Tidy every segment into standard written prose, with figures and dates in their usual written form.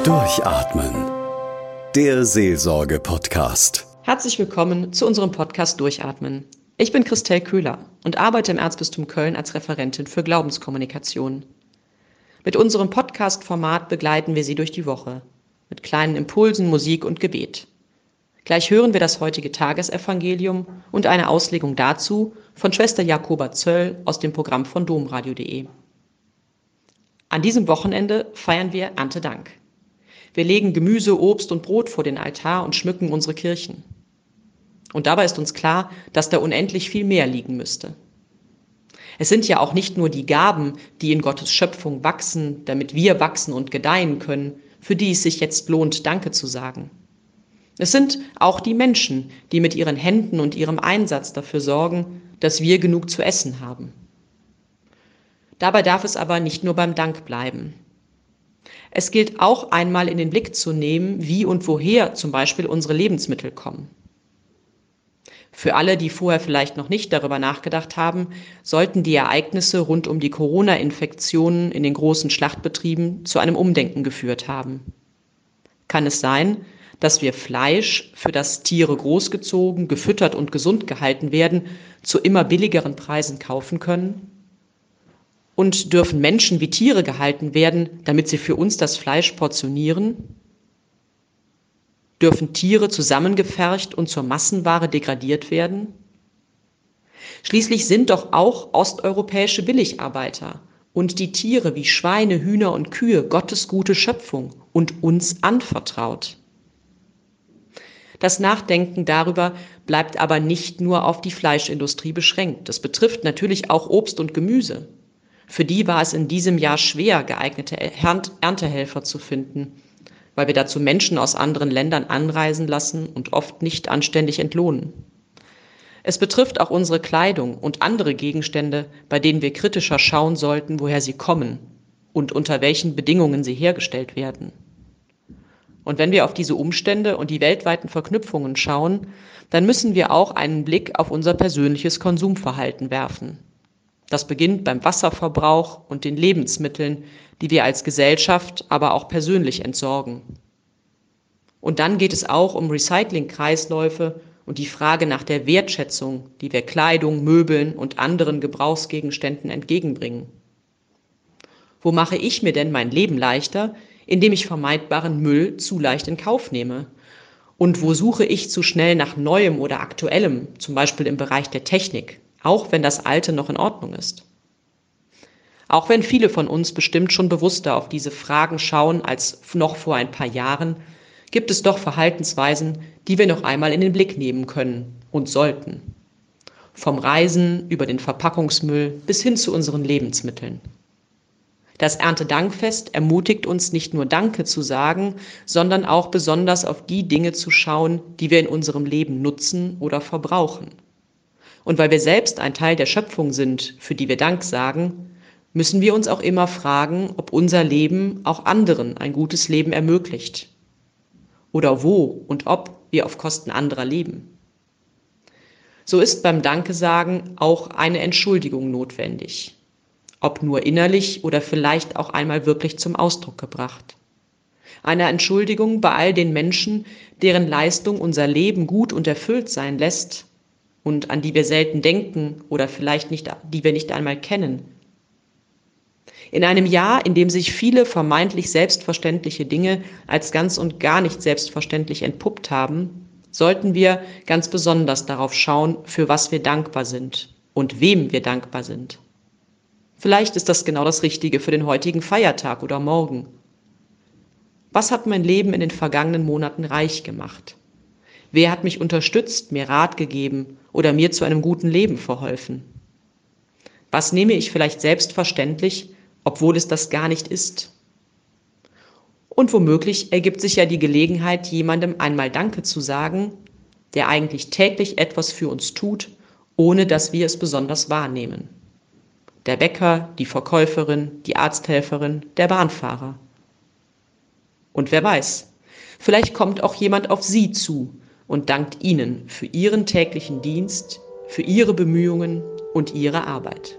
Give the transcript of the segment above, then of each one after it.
Durchatmen. Der Seelsorge-Podcast. Herzlich willkommen zu unserem Podcast Durchatmen. Ich bin Christel Köhler und arbeite im Erzbistum Köln als Referentin für Glaubenskommunikation. Mit unserem Podcast-Format begleiten wir Sie durch die Woche mit kleinen Impulsen, Musik und Gebet. Gleich hören wir das heutige Tagesevangelium und eine Auslegung dazu von Schwester Jakoba Zöll aus dem Programm von domradio.de. An diesem Wochenende feiern wir Erntedank. Wir legen Gemüse, Obst und Brot vor den Altar und schmücken unsere Kirchen. Und dabei ist uns klar, dass da unendlich viel mehr liegen müsste. Es sind ja auch nicht nur die Gaben, die in Gottes Schöpfung wachsen, damit wir wachsen und gedeihen können, für die es sich jetzt lohnt, Danke zu sagen. Es sind auch die Menschen, die mit ihren Händen und ihrem Einsatz dafür sorgen, dass wir genug zu essen haben. Dabei darf es aber nicht nur beim Dank bleiben. Es gilt auch einmal in den Blick zu nehmen, wie und woher zum Beispiel unsere Lebensmittel kommen. Für alle, die vorher vielleicht noch nicht darüber nachgedacht haben, sollten die Ereignisse rund um die Corona-Infektionen in den großen Schlachtbetrieben zu einem Umdenken geführt haben. Kann es sein, dass wir Fleisch, für das Tiere großgezogen, gefüttert und gesund gehalten werden, zu immer billigeren Preisen kaufen können? Und dürfen Menschen wie Tiere gehalten werden, damit sie für uns das Fleisch portionieren? Dürfen Tiere zusammengefercht und zur Massenware degradiert werden? Schließlich sind doch auch osteuropäische Billigarbeiter und die Tiere wie Schweine, Hühner und Kühe Gottes gute Schöpfung und uns anvertraut. Das Nachdenken darüber bleibt aber nicht nur auf die Fleischindustrie beschränkt. Das betrifft natürlich auch Obst und Gemüse. Für die war es in diesem Jahr schwer, geeignete Erntehelfer zu finden, weil wir dazu Menschen aus anderen Ländern anreisen lassen und oft nicht anständig entlohnen. Es betrifft auch unsere Kleidung und andere Gegenstände, bei denen wir kritischer schauen sollten, woher sie kommen und unter welchen Bedingungen sie hergestellt werden. Und wenn wir auf diese Umstände und die weltweiten Verknüpfungen schauen, dann müssen wir auch einen Blick auf unser persönliches Konsumverhalten werfen. Das beginnt beim Wasserverbrauch und den Lebensmitteln, die wir als Gesellschaft, aber auch persönlich entsorgen. Und dann geht es auch um Recyclingkreisläufe und die Frage nach der Wertschätzung, die wir Kleidung, Möbeln und anderen Gebrauchsgegenständen entgegenbringen. Wo mache ich mir denn mein Leben leichter, indem ich vermeidbaren Müll zu leicht in Kauf nehme? Und wo suche ich zu schnell nach Neuem oder Aktuellem, zum Beispiel im Bereich der Technik, auch wenn das Alte noch in Ordnung ist? Auch wenn viele von uns bestimmt schon bewusster auf diese Fragen schauen als noch vor ein paar Jahren, gibt es doch Verhaltensweisen, die wir noch einmal in den Blick nehmen können und sollten. Vom Reisen über den Verpackungsmüll bis hin zu unseren Lebensmitteln. Das Erntedankfest ermutigt uns nicht nur Danke zu sagen, sondern auch besonders auf die Dinge zu schauen, die wir in unserem Leben nutzen oder verbrauchen. Und weil wir selbst ein Teil der Schöpfung sind, für die wir Dank sagen, müssen wir uns auch immer fragen, ob unser Leben auch anderen ein gutes Leben ermöglicht. Oder wo und ob wir auf Kosten anderer leben. So ist beim Danke-Sagen auch eine Entschuldigung notwendig. Ob nur innerlich oder vielleicht auch einmal wirklich zum Ausdruck gebracht. Eine Entschuldigung bei all den Menschen, deren Leistung unser Leben gut und erfüllt sein lässt und an die wir selten denken oder vielleicht nicht, die wir nicht einmal kennen. In einem Jahr, in dem sich viele vermeintlich selbstverständliche Dinge als ganz und gar nicht selbstverständlich entpuppt haben, sollten wir ganz besonders darauf schauen, für was wir dankbar sind und wem wir dankbar sind. Vielleicht ist das genau das Richtige für den heutigen Feiertag oder morgen. Was hat mein Leben in den vergangenen Monaten reich gemacht? Wer hat mich unterstützt, mir Rat gegeben oder mir zu einem guten Leben verholfen? Was nehme ich vielleicht selbstverständlich, obwohl es das gar nicht ist? Und womöglich ergibt sich ja die Gelegenheit, jemandem einmal Danke zu sagen, der eigentlich täglich etwas für uns tut, ohne dass wir es besonders wahrnehmen. Der Bäcker, die Verkäuferin, die Arzthelferin, der Bahnfahrer. Und wer weiß, vielleicht kommt auch jemand auf Sie zu und dankt Ihnen für Ihren täglichen Dienst, für Ihre Bemühungen und Ihre Arbeit.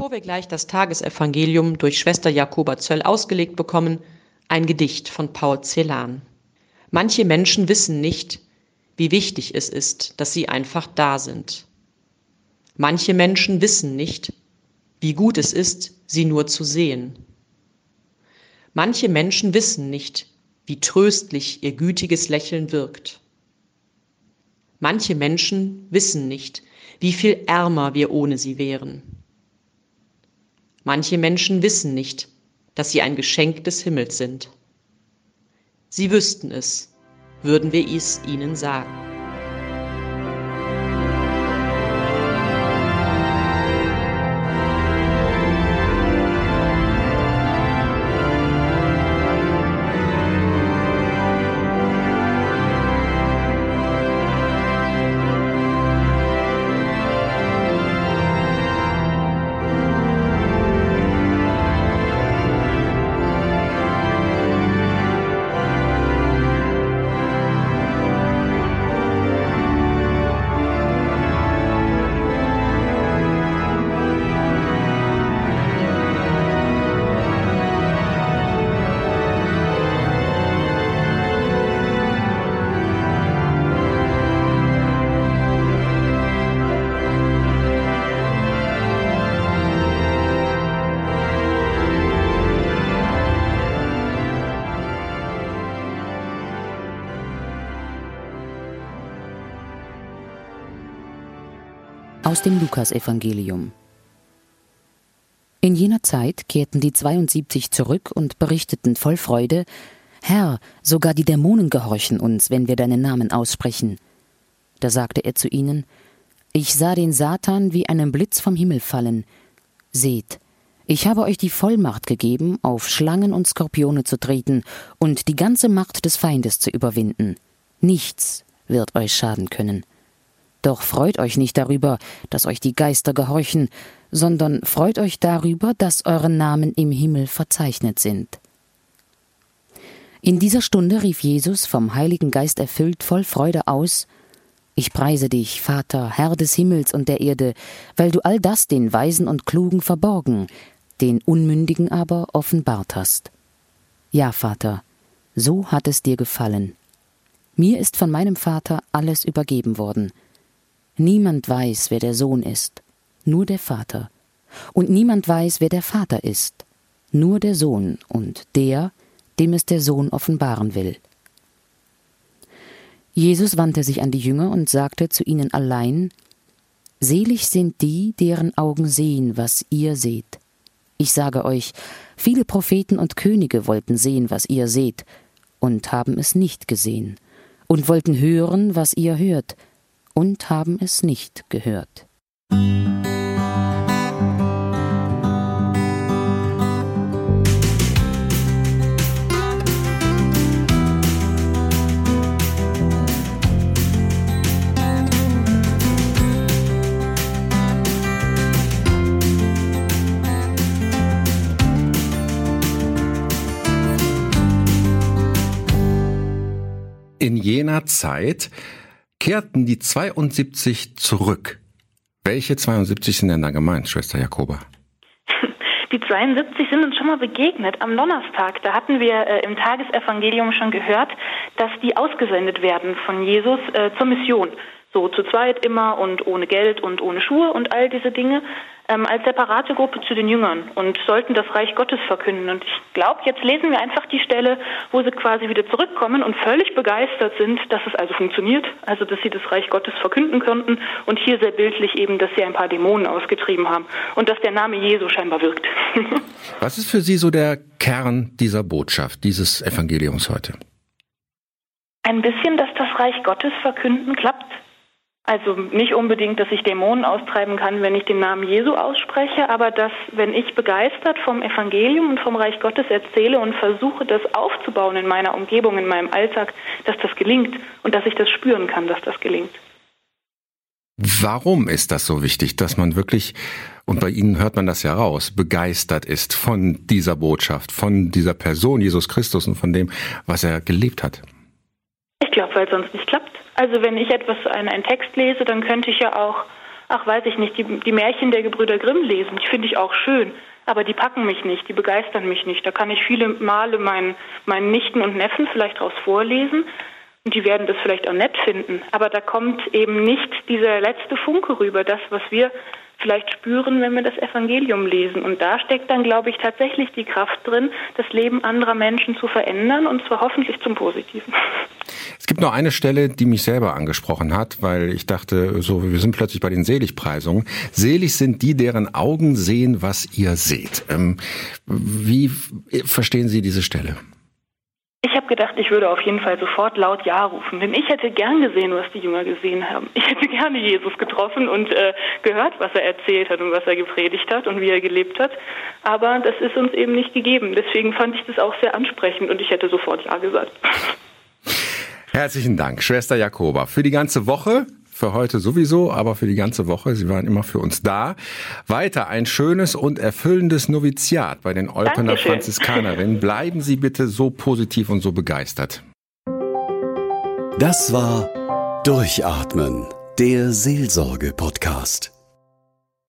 bevor wir gleich das Tagesevangelium durch Schwester Jakoba Zöll ausgelegt bekommen, ein Gedicht von Paul Celan. Manche Menschen wissen nicht, wie wichtig es ist, dass sie einfach da sind. Manche Menschen wissen nicht, wie gut es ist, sie nur zu sehen. Manche Menschen wissen nicht, wie tröstlich ihr gütiges Lächeln wirkt. Manche Menschen wissen nicht, wie viel ärmer wir ohne sie wären. Manche Menschen wissen nicht, dass sie ein Geschenk des Himmels sind. Sie wüssten es, würden wir es ihnen sagen. Aus dem Lukasevangelium. In jener Zeit kehrten die 72 zurück und berichteten voll Freude: Herr, sogar die Dämonen gehorchen uns, wenn wir deinen Namen aussprechen. Da sagte er zu ihnen: Ich sah den Satan wie einen Blitz vom Himmel fallen. Seht, ich habe euch die Vollmacht gegeben, auf Schlangen und Skorpione zu treten und die ganze Macht des Feindes zu überwinden. Nichts wird euch schaden können. Doch freut euch nicht darüber, dass euch die Geister gehorchen, sondern freut euch darüber, dass eure Namen im Himmel verzeichnet sind. In dieser Stunde rief Jesus, vom Heiligen Geist erfüllt, voll Freude aus: Ich preise dich, Vater, Herr des Himmels und der Erde, weil du all das den Weisen und Klugen verborgen, den Unmündigen aber offenbart hast. Ja, Vater, so hat es dir gefallen. Mir ist von meinem Vater alles übergeben worden. Niemand weiß, wer der Sohn ist, nur der Vater. Und niemand weiß, wer der Vater ist, nur der Sohn und der, dem es der Sohn offenbaren will. Jesus wandte sich an die Jünger und sagte zu ihnen allein: Selig sind die, deren Augen sehen, was ihr seht. Ich sage euch, viele Propheten und Könige wollten sehen, was ihr seht, und haben es nicht gesehen, und wollten hören, was ihr hört, und haben es nicht gehört. In jener Zeit kehrten die 72 zurück. Welche 72 sind denn da gemeint, Schwester Jakoba? Die 72 sind uns schon mal begegnet am Donnerstag. Da hatten wir im Tagesevangelium schon gehört, dass die ausgesendet werden von Jesus zur Mission. So zu zweit immer und ohne Geld und ohne Schuhe und all diese Dinge, als separate Gruppe zu den Jüngern und sollten das Reich Gottes verkünden. Und ich glaube, jetzt lesen wir einfach die Stelle, wo sie quasi wieder zurückkommen und völlig begeistert sind, dass es also funktioniert, also dass sie das Reich Gottes verkünden konnten und hier sehr bildlich eben, dass sie ein paar Dämonen ausgetrieben haben und dass der Name Jesu scheinbar wirkt. Was ist für Sie so der Kern dieser Botschaft, dieses Evangeliums heute? Ein bisschen, dass das Reich Gottes verkünden klappt. Also nicht unbedingt, dass ich Dämonen austreiben kann, wenn ich den Namen Jesu ausspreche, aber dass, wenn ich begeistert vom Evangelium und vom Reich Gottes erzähle und versuche, das aufzubauen in meiner Umgebung, in meinem Alltag, dass das gelingt und dass ich das spüren kann, dass das gelingt. Warum ist das so wichtig, dass man wirklich, und bei Ihnen hört man das ja raus, begeistert ist von dieser Botschaft, von dieser Person Jesus Christus und von dem, was er gelebt hat? Ich glaube, weil es sonst nicht klappt. Also wenn ich einen Text lese, dann könnte ich ja auch ach, weiß ich nicht, die Märchen der Gebrüder Grimm lesen, die finde ich auch schön, aber die packen mich nicht, die begeistern mich nicht. Da kann ich viele Male meinen Nichten und Neffen vielleicht draus vorlesen und die werden das vielleicht auch nett finden. Aber da kommt eben nicht dieser letzte Funke rüber, das, was wir vielleicht spüren, wenn wir das Evangelium lesen. Und da steckt dann, glaube ich, tatsächlich die Kraft drin, das Leben anderer Menschen zu verändern und zwar hoffentlich zum Positiven. Es gibt noch eine Stelle, die mich selber angesprochen hat, weil ich dachte, so, wir sind plötzlich bei den Seligpreisungen. Selig sind die, deren Augen sehen, was ihr seht. Wie verstehen Sie diese Stelle? Ich habe gedacht, ich würde auf jeden Fall sofort laut Ja rufen, denn ich hätte gern gesehen, was die Jünger gesehen haben. Ich hätte gerne Jesus getroffen und gehört, was er erzählt hat und was er gepredigt hat und wie er gelebt hat. Aber das ist uns eben nicht gegeben. Deswegen fand ich das auch sehr ansprechend und ich hätte sofort Ja gesagt. Herzlichen Dank, Schwester Jakoba, für die ganze Woche. Für heute sowieso, aber für die ganze Woche. Sie waren immer für uns da. Weiter ein schönes und erfüllendes Noviziat bei den Olpener Franziskanerinnen. Bleiben Sie bitte so positiv und so begeistert. Das war Durchatmen, der Seelsorge-Podcast.